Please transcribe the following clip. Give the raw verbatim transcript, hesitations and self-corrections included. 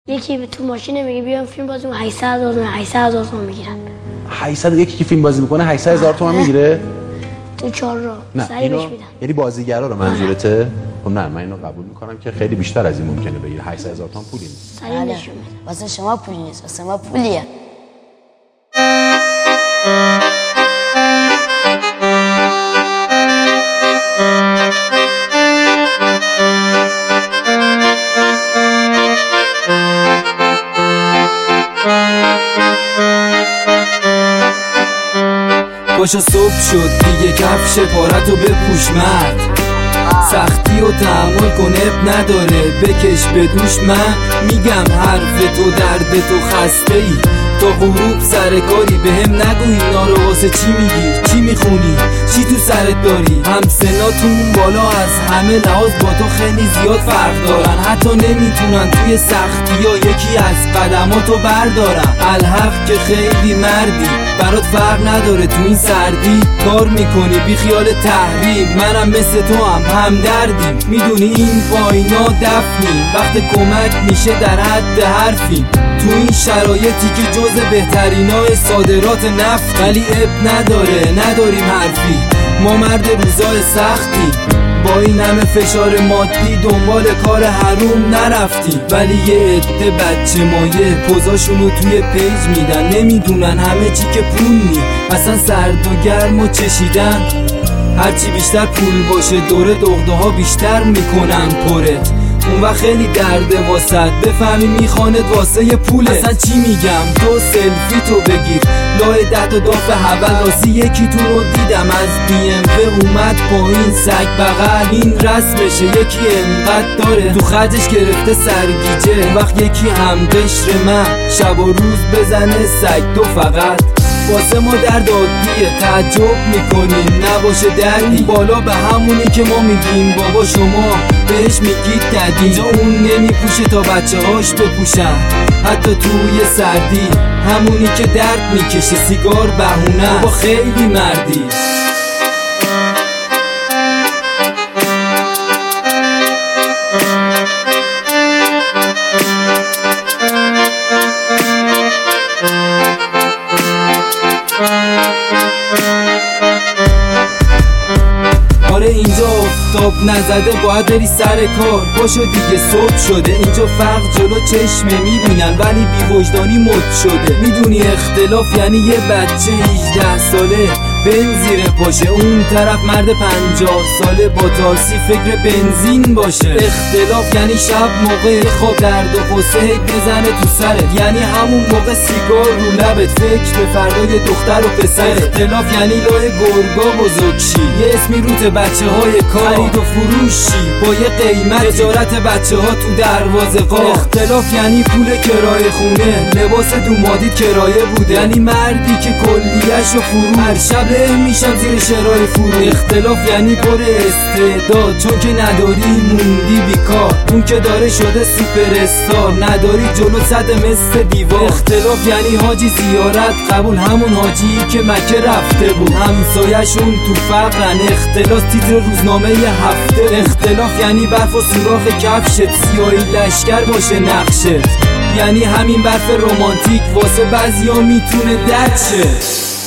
یکی تو ماشین میگه بیام فیلم بازی کنم هشتصد هزار تومان هشتصد هزار تومان میگیرن. هشتصد یکی که فیلم بازی میکنه هشتصد هزار تومان میگیره؟ تو چهار راه سریع اینو... بهش میدن. یعنی بازیگرا رو منظورته؟ خب نه من اینو قبول میکنم که خیلی بیشتر از این ممکنه بگیره. هشتصد هزار تومان پولی نیست. سریع بهش میدن. واسه شما پولی نیست، واسه ما پولیه. باشا صبح شد دیگه کفش پارتو بپوش مرد، سختی و تحمل کن اب نداره بکش بدوش. من میگم حرف تو درد تو خسته ای تا غروب سر کاری به هم نگو اینا رو واسه چی میگی چی میخونی چی تو سرت داری. همسناتون بالا از همه لحاظ با تو خیلی زیاد فرق دارن، حتی نمیتونن توی سختی یا یکی از قدماتو بردارن. الحق که خیلی مردی برات فرق نداره تو این سردی کار میکنی بی خیال تحریم. منم مثل تو هم همدردیم، میدونی این پایینا دفنیم وقت کمک میشه در حد حرفیم. تو این شرایطی که جز بهترینای صادرات نفت، ولی اب نداره نداریم حرفی، ما مرد روزای سختی با این همه فشار مادی دنبال کار حروم نرفتیم. ولی یه عده بچه مایه پوزاشونو توی پیج میدن، نمیدونن همه چی که پول نی اصلا سرد و گرم و چشیدن. هرچی بیشتر پول باشه دوره دغده ها بیشتر میکنن پرت، اون وقت خیلی درده واسد بفهمی میخواند واسه یه پوله. اصلا چی میگم تو سلفی تو بگیر لای ده تا داف حول راسی یکی تو رو دیدم از بی ام و اومد پایین سگ بغل این رسمشه یکی انقدر داره تو خرجش گرفته سرگیجه. اون وقت یکی هم قشر من شب و روز بزنه سگ تو فقط واسه ما درد عادیه تعجب میکنیم نباشه دردی بالا به همونی که ما میگیم بابا شما بهش میگید ددی. اینجا اون نمیپوشه تا بچه هاش بپوشن حتی توی سردی، همونی که درد میکشه سیگار بهونه بابا خیلی مردی. آره اینجا آفتاب نزده باید بری سر کار باشو دیگه صبح شده. اینجا فرق جلو چشمه میبینن ولی بی وجدانی مد شده. میدونی اختلاف یعنی یه بچه هجده ساله بنزیر پاشه، اون طرف مرد پنجاه ساله با تاکسی فکر بنزین باشه. اختلاف یعنی شب موقع خواب درد و غصه بزنه تو سرت، یعنی همون موقع سیگار رو لبت فکر به فردای دختر و پسر. اختلاف یعنی لای گرگا بزرگ شی یه اسمی روت بچه های کار خرید و فروشی با یه قیمت تجارت بچه ها تو دروازه قا. اختلاف یعنی پول کرایه خونه لباس دومادیت کرایه بوده، یعنی مردی که کلیه‌شو فرو هر شب میشم زیر شرای فرو. اختلاف یعنی پر استعداد چون که نداری موندی بیکار، اون که داره شده سوپر استار نداری جلو صد مثل دیوار. اختلاف یعنی حاجی زیارت قبول همون حاجی که مکه رفته بود همسایه‌شون تو فقرن. اختلاف تیتر روزنامه ی هفته. اختلاف یعنی برف و سوراخ کفشت سیاهی لشکر باشه نقشت، یعنی همین برف رومانتیک واسه بعضیا میتونه درد شه.